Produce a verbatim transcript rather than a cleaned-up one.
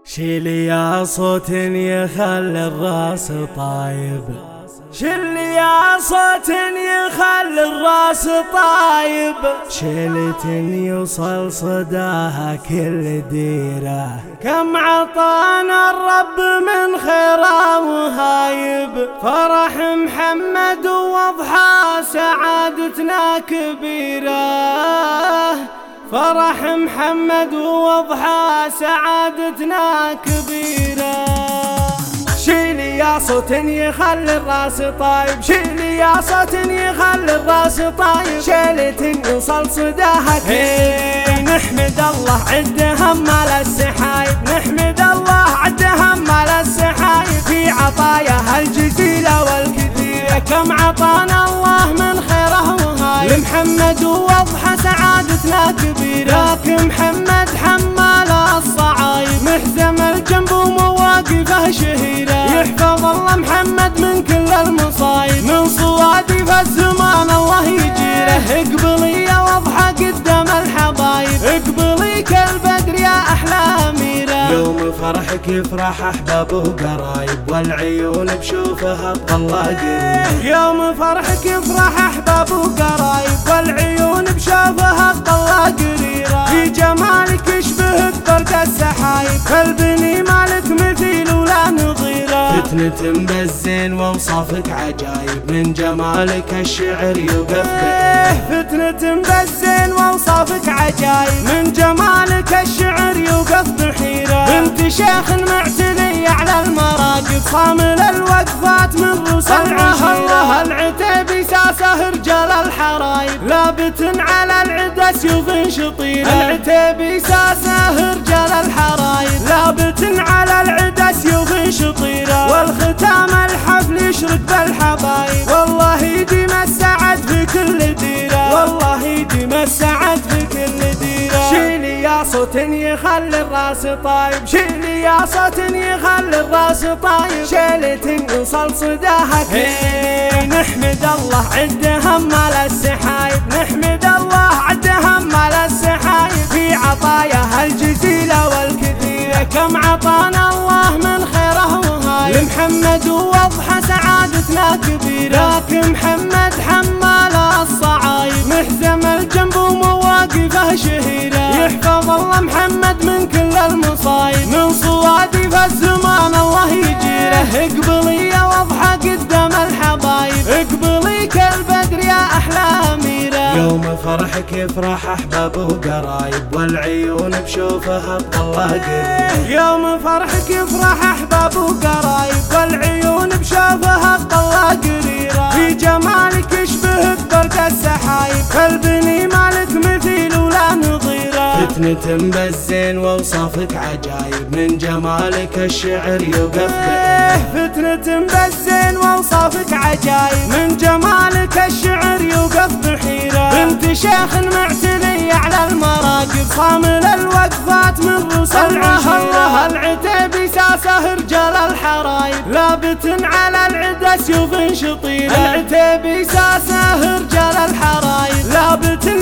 شيلي يا صوت يخلي الراس طايب، شيلي يا صوت يخلي الراس طايب، شيلة يوصل صداها كل ديره، كم عطانا الرب من خيره وهايب. فرح محمد واضحى سعادتنا كبيره، فرح محمد واضحى سعادتنا كبيره. شيلي يا صوت يخلي الراس طايب، شيلي يا صوت يخلي الراس طايب، شيلة يوصل صداها كبيره. نحمد الله عد همال السحايب، نحمد الله عد همال السحايب، في عطاياها الجزيله والكثيره، كم عطانا الله من خيره وهايب. لمحمد واضحى سعادتنا كبيره، لكن محمد حمال الصعايب، محزم الجنب ومواقفه شهيره، يحفظ الله محمد من كل المصايب، من صوادف الزمان الله يجيره. اقبلي يا واضحى قدام الحبايب، اقبلي كالبدر يا احلى اميره. يوم فرحك يفرح احباب وقرايب، والعيون بشوفها تطلع قريب. يوم فرحك يفرح احباب وقرايب، والعيون بشوفها تطلع قريره، في جمالك يشبهك برد السحايب، كالبني مالك مثيل ولا نظيره. فتنة بالزين واوصافك عجايب، من جمالك الشعر يوقف بحيره. فتنة بالزين واوصافك عجايب، من جمالك الشعر يوقف بحيره. بنت شيخ معتلي على المراقب، صامل الوقفات من رسل العشيره. العتيبي ساسه رجال الحرايب، لابت على العدا سيوف شطيره. العتيبي ساسه رجال الحرايب، لابت على العدا سيوف شطيره. والختام الحفل يشرق بالحبايب، والله يديم السعد في كل ديره، والله يديم السعد في كل ديره. شيلي يا صوت يخلي الراس طايب، شيلي يا صوت يخلي الراس طايب، شيلة يوصل صداها كبيره. نحمد الله عد همال السحايب، نحمد الله عد همال السحايب، في عطاياها الجزيله والكثيره، كم عطانا الله من خيره وهايب. لمحمد واضحى سعادتنا كبيره، لكن محمد حمال الصعايب، محزم الجنب ومواقفه شهيره، يحفظ الله محمد من كل المصايب، من صوادف الزمان الله يجيره. اقبلي يا واضحى قدام الحبايب، اقبلي كالبدر يا احلى اميره. يوم فرحك يفرح احباب وقرايب، والعيون بشوفها تطلع قريب. يوم فرحك يفرح احباب وقرايب، والعيون بشوفها تطلع قريره، في جمالك يشبهك برد السحايب، كالبني مالك مثيل ولا نظيره. فتنة بالزين واوصافك عجايب، من جمالك الشعر يوقف بحيره. فتنة بالزين واوصافك عجايب، من جمالك الشعر يوقف بحيره. بنت شيخ معتلي على المراقب، صامل الوقفات من رسل العشيره. العتيبي ساسه رجال الحرايب، لابت على العدا سيوف شطيره. العتيبي ساسه رجال الحرايب، لابت